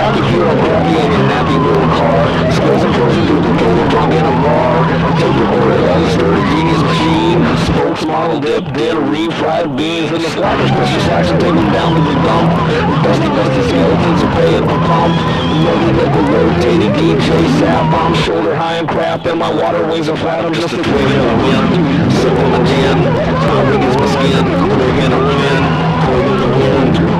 cocky, feel like Rocky in your nappy little car. Skills and forces duplicated, drunk in a bar. Take your order, a genius machine. Spokes, model, dip, dinner, refried beans. In the slackers, push your slacks and take them down to the dump. Dusty skeletons are paying for pump. Loaded nickel rotating DJ sap. I'm shoulder high and crap, and my water wings are flat. I'm just a twig in the wind. Sipping my gin, smoking against my skin. Twig in the wind, twig in the wind.